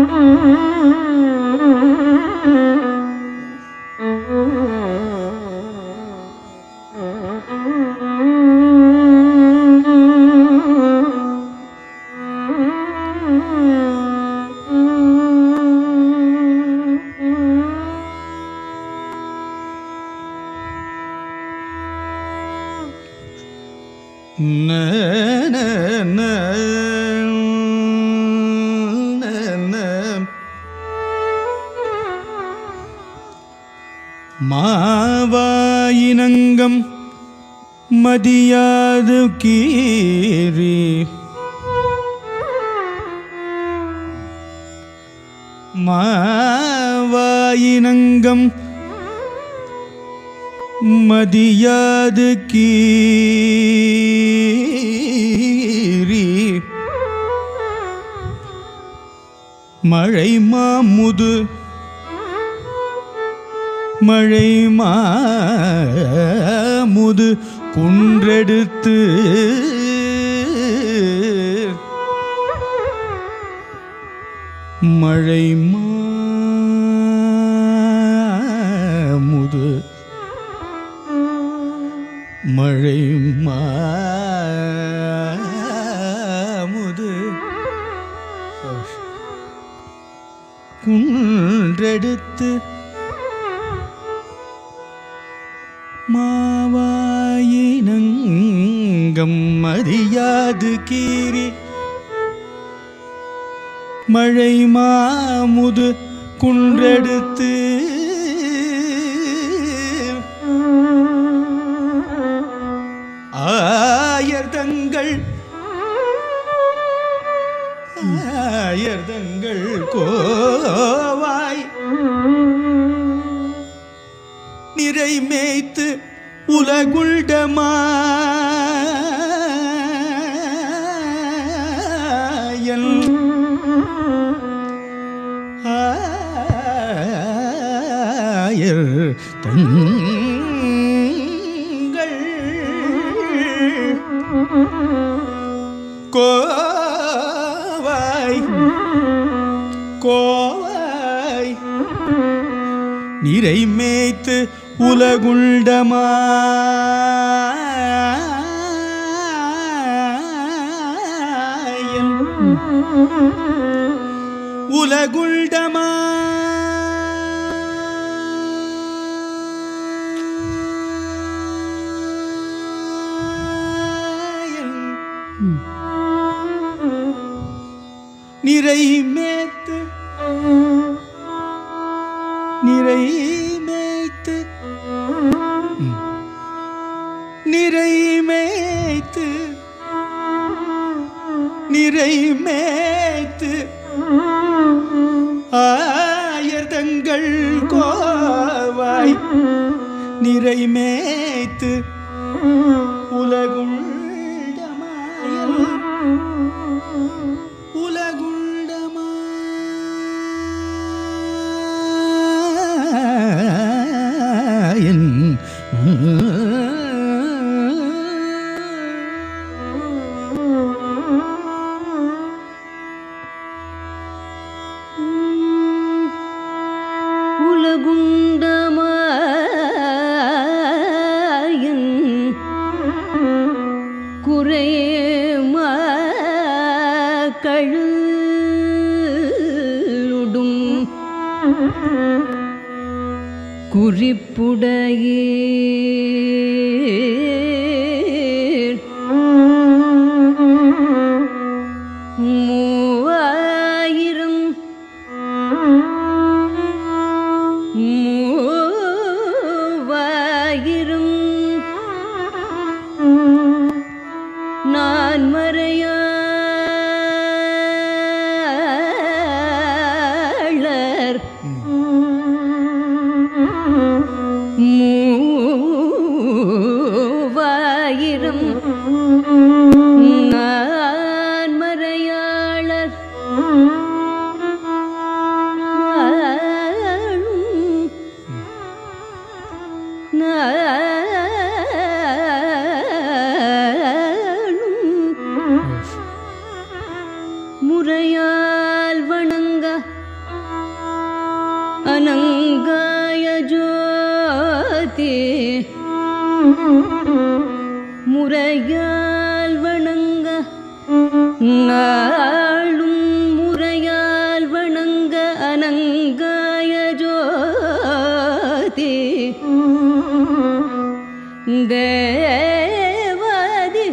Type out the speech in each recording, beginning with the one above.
மாவாயினங்கம் மதியாது கீரி மாவாயினங்கம் மதியாது கீரி மழை மாமுது மழை மாமுது குன்றெடுத்து மழை மாமுது மழை மாமுது குன்றெடுத்து மாவாயினங்கம் மதியாது கீரி மழை மாமுது குன்றெடுத்து ஆயர்தங்கள் கோவாய் நிறை மேய்த்து உலகுள்டமாயன் ஆயர் தங்கள் கோவாய் கோவாய் நிறை மேய்த்து உலகுள்டமாயன் உலகுள்டமாயன் நிறை மேய்த்து நிறை மேய்த்து நிறை மேய்த்து நிறை மேய்த்து ஆயர்தங்கள் கோவாய் நிறை மேய்த்து உலகுள்டமாயன் உலகுள்டமாயன் உலகுண்டமாயன் குறைமா கழுடும் குறிப்புடையீர் மூவாயிரம் நான் மறையாளர் மூவாயிரம் நான் மறையாளர் முறையால் வணங்க அனங்காய ஜோதி முறையால் வணங்க நாளும் முறையால் வணங்க அனங்காய ஜோதி தேவாதி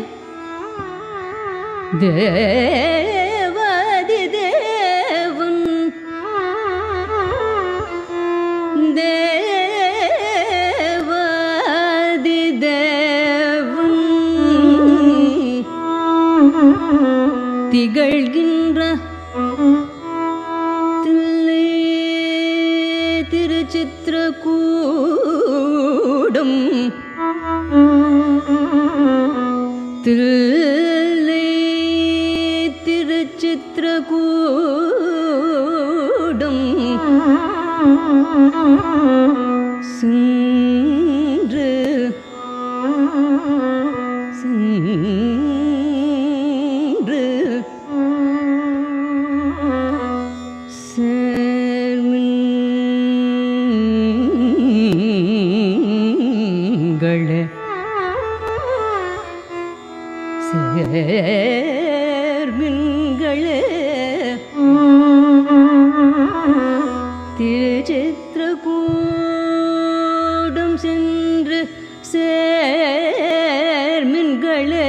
தேவாதி தேவன் தேவாதி தேவன் திகழ்கின்ற தில்லை திருச்சித்ரகூடம் தில்லை திருச்சித்ரகூடம் சென்று சென்று சேர்மின்களே சேர்மின்களே திருச்சித்ரகூடம் சென்று சேர்மின்களே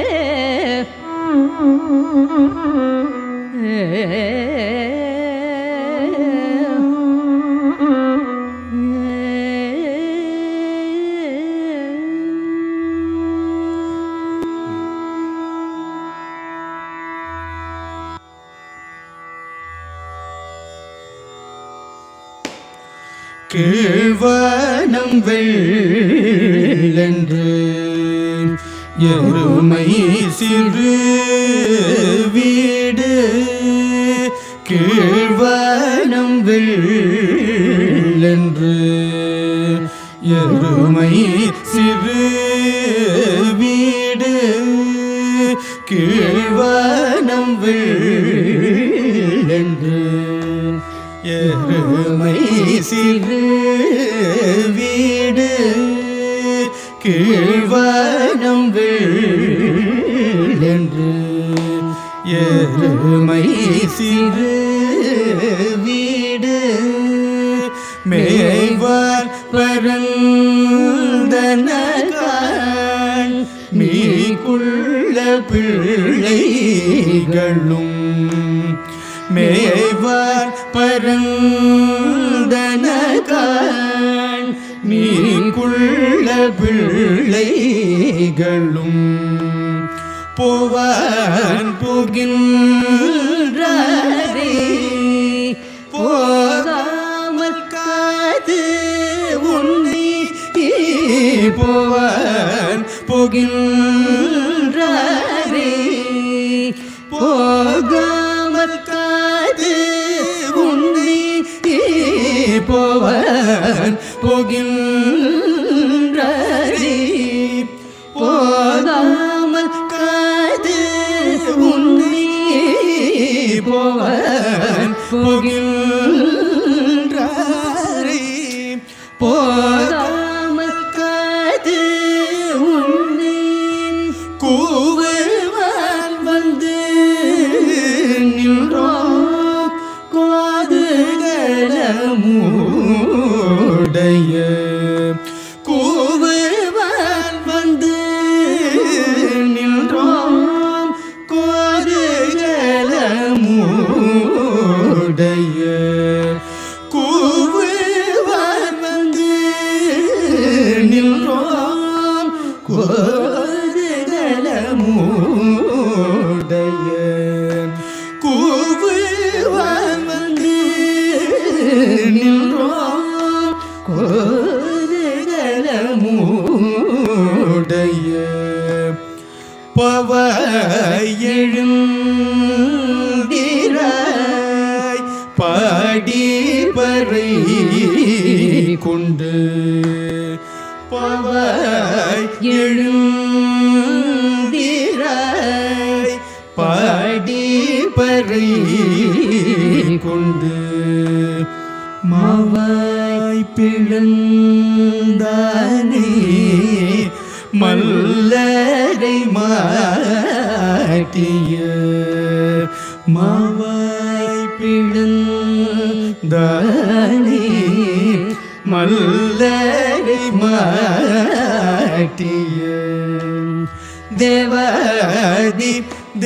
கீழ்வானம் வெள்ளென்று எருமை சிறு வீடு கீழ்வானம் வெள்ளென்று எருமை சிறு வீடு கீழ்வானம் வெள்ளென்று எருமை சிறு வீடு கீழ்வானம் வெள்ளென்று எருமை சிறு வீடு மேய்வார் பரந்தனகான் மீக்குள்ள பிள்ளைகளும் மேய்வார் பரந்தனகான் மீக்குள்ள பிள்ளைகளும் போவான் போகின்றாரே போகாமல் காது உன்னை போவான் போகின்றாரே போகாமல் காது உன்னை போவான் போகின்றாரே போகாமல் காது உன்னை போவான் போகின்றாரே போகாமல் காது உன்னை கூவுவான் வந்து நின்றோம் காதுகளமுடைய கூவுவான் வந்து நின்றோம் காதுகளமுடைய கூவுவான் வந்து நின்றோம் காதுகளமுடைய கூவுவான் வந்து நின்றோம் கோதுகளமுடைய பவயெழுந்திராய் பாடி பறை கொண்டு பவயெழுந்திராய் பாடி பறை கொண்டு மவ பிளந்தானே மல்லரை மாட்டிய மாவாய் பிளந்தானே மல்லரை மாட்டிய தேவாதி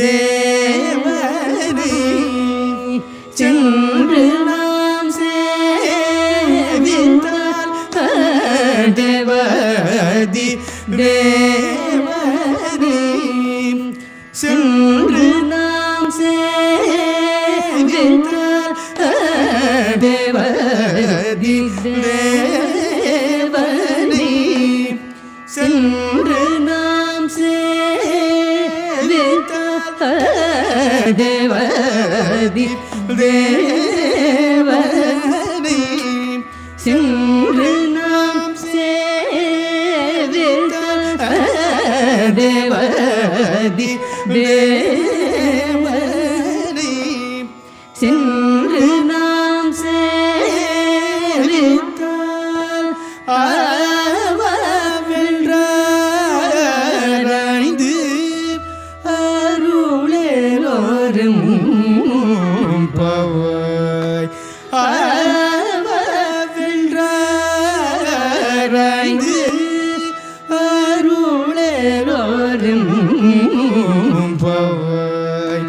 தேவனை சென்று நாம் சேவித்தால் தேவாதி தேவனை சென்று நாம் சேவித்தால் தேவாதி தேவனை சென்று நாம் சேவித்தால் தேவாதி தேவனை சென்று நாம் சேவித்தால் தேவாதி தேவனை சென்று நாம் சேவித்தால் ஆவென்றாய்ந்து அருளேலோரும் பவாய் ஆவென்றாய்ந்து அருளேலோரும் பவாய்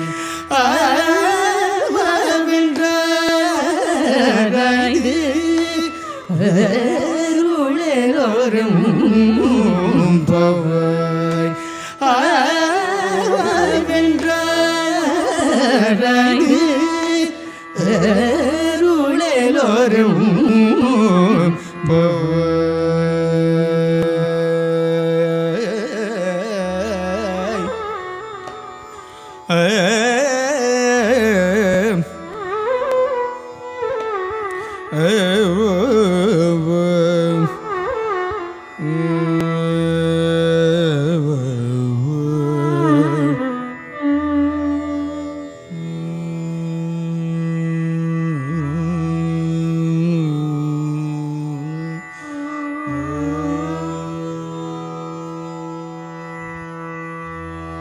ஆவென்றாய்ந்து அருளேலோரும் பவாய் ஆவென்றாய்ந்து அருளேலோரும் பவாய்